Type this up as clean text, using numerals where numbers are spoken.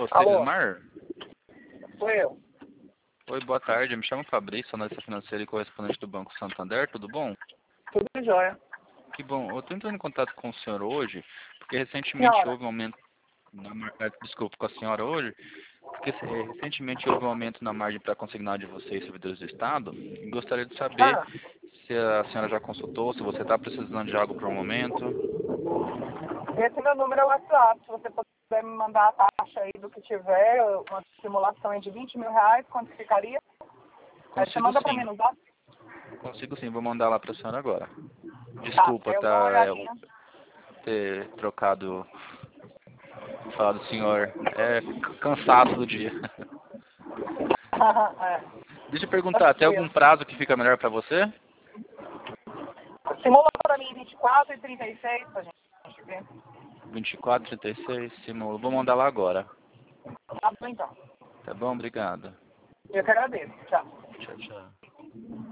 você, Alô? Vilmar? Sou eu. Oi, boa tarde. Eu me chamo Fabrício, analista financeiro e correspondente do Banco Santander. Tudo bom? Tudo jóia. Que bom. Eu estou entrando em contato com o senhor hoje, porque recentemente Senhora, houve um aumento na desculpa, com a senhora hoje, porque recentemente houve um aumento na margem para consignar de vocês, servidores do Estado. E gostaria de saber se a senhora já consultou, se você está precisando de algo para o momento. esse meu número é o WhatsApp. Se você puder me mandar a taxa aí do que tiver, uma simulação aí de R$ 20.000, quanto ficaria? Aí você Consigo manda para sim. mim no zap? Consigo sim. Vou mandar lá para a senhora agora. Tá, Desculpa, eu dou uma tá? olhadinha. Ter trocado, falar do senhor. É cansaço do dia. É, Deixa eu perguntar, tem algum tranquilo. prazo que fica melhor para você? Simula para mim 24 e 36 pra gente ver. 24, 36, simulo. Vou mandar lá agora. Tá bom, então. Tá bom? Obrigado. Eu que agradeço. Tchau. Tchau, tchau.